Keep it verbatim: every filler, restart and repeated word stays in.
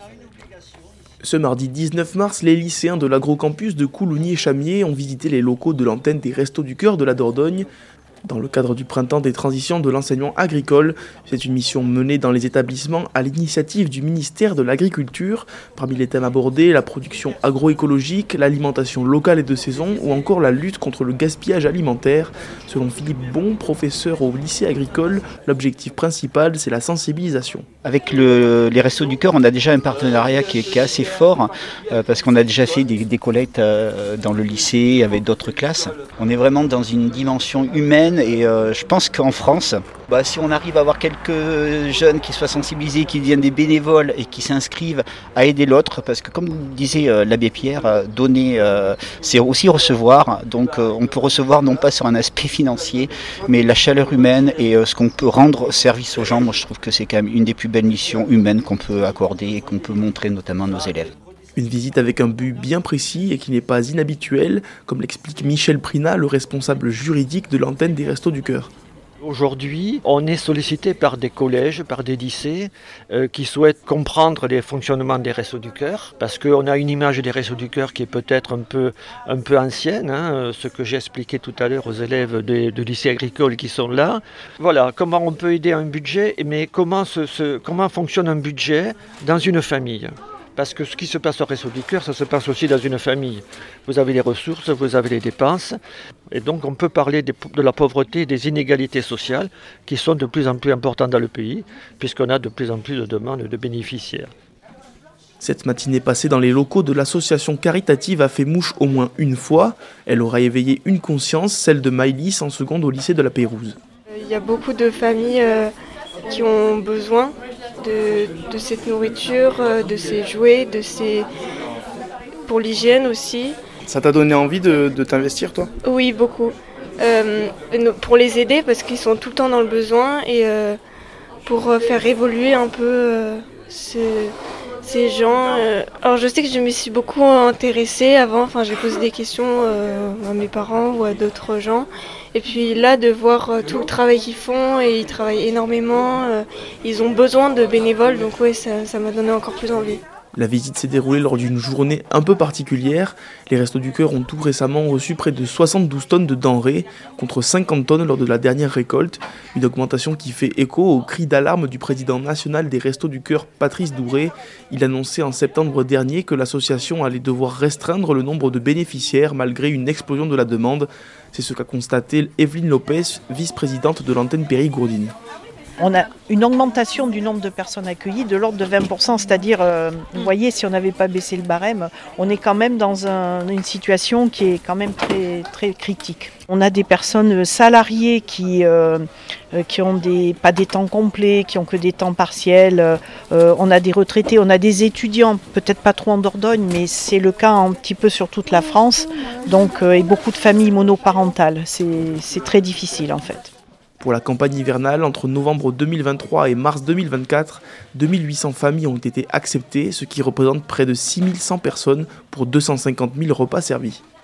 Ce mardi dix-neuf mars, les lycéens de l'agrocampus de Coulugny-et-Chamiers ont visité les locaux de l'antenne des Restos du Cœur de la Dordogne. Dans le cadre du printemps des transitions de l'enseignement agricole, c'est une mission menée dans les établissements à l'initiative du ministère de l'Agriculture. Parmi les thèmes abordés, la production agroécologique, l'alimentation locale et de saison ou encore la lutte contre le gaspillage alimentaire. Selon Philippe Bon, professeur au lycée agricole, l'objectif principal, c'est la sensibilisation. Avec le, les Restos du Cœur, on a déjà un partenariat qui est, qui est assez fort euh, parce qu'on a déjà fait des, des collectes euh, dans le lycée avec d'autres classes. On est vraiment dans une dimension humaine. Et euh, je pense qu'en France, bah, si on arrive à avoir quelques jeunes qui soient sensibilisés, qui deviennent des bénévoles et qui s'inscrivent à aider l'autre, parce que comme disait euh, l'abbé Pierre, euh, donner, euh, c'est aussi recevoir. Donc euh, on peut recevoir non pas sur un aspect financier, mais la chaleur humaine et euh, ce qu'on peut rendre service aux gens. Moi je trouve que c'est quand même une des plus belles missions humaines qu'on peut accorder et qu'on peut montrer notamment à nos élèves. Une visite avec un but bien précis et qui n'est pas inhabituel, comme l'explique Michel Prinat, le responsable juridique de l'antenne des Restos du Cœur. Aujourd'hui, on est sollicité par des collèges, par des lycées euh, qui souhaitent comprendre les fonctionnements des Restos du Cœur, parce qu'on a une image des Restos du Cœur qui est peut-être un peu, un peu ancienne, hein, ce que j'ai expliqué tout à l'heure aux élèves de, de lycée agricole qui sont là. Voilà, comment on peut aider un budget, mais comment, ce, ce, comment fonctionne un budget dans une famille. Parce que ce qui se passe au Restos du Cœur, ça se passe aussi dans une famille. Vous avez les ressources, vous avez les dépenses. Et donc on peut parler des, de la pauvreté et des inégalités sociales qui sont de plus en plus importantes dans le pays, puisqu'on a de plus en plus de demandes de bénéficiaires. Cette matinée passée dans les locaux de l'association caritative a fait mouche au moins une fois. Elle aura éveillé une conscience, celle de Maïlis en seconde au lycée de la Pérouse. Il y a beaucoup de familles euh, qui ont besoin De, de cette nourriture, de ces jouets, de ces... pour l'hygiène aussi. Ça t'a donné envie de, de t'investir, toi ? Oui, beaucoup. Euh, pour les aider, parce qu'ils sont tout le temps dans le besoin, et euh, pour faire évoluer un peu euh, ces, ces gens. Euh. Alors je sais que je me suis beaucoup intéressée avant, enfin, j'ai posé des questions euh, à mes parents ou à d'autres gens. Et puis là, de voir euh, tout le travail qu'ils font, et ils travaillent énormément, euh, ils ont besoin de bénévoles, donc ouais, ça, ça m'a donné encore plus envie. La visite s'est déroulée lors d'une journée un peu particulière. Les Restos du Cœur ont tout récemment reçu près de soixante-douze tonnes de denrées, contre cinquante tonnes lors de la dernière récolte. Une augmentation qui fait écho au cri d'alarme du président national des Restos du Cœur, Patrice Douré. Il annonçait en septembre dernier que l'association allait devoir restreindre le nombre de bénéficiaires malgré une explosion de la demande. C'est ce qu'a constaté Evelyne Lopez, vice-présidente de l'antenne Périgourdine. On a une augmentation du nombre de personnes accueillies de l'ordre de vingt pour cent, c'est-à-dire, euh, vous voyez, si on n'avait pas baissé le barème, on est quand même dans un, une situation qui est quand même très, très critique. On a des personnes salariées qui, euh, qui ont des, pas des temps complets, qui ont que des temps partiels. Euh, on a des retraités, on a des étudiants, peut-être pas trop en Dordogne, mais c'est le cas un petit peu sur toute la France. Donc, euh, et beaucoup de familles monoparentales. C'est, c'est très difficile en fait. Pour la campagne hivernale, entre novembre deux mille vingt-trois et mars deux mille vingt-quatre, deux mille huit cents familles ont été acceptées, ce qui représente près de six mille cent personnes pour deux cent cinquante mille repas servis.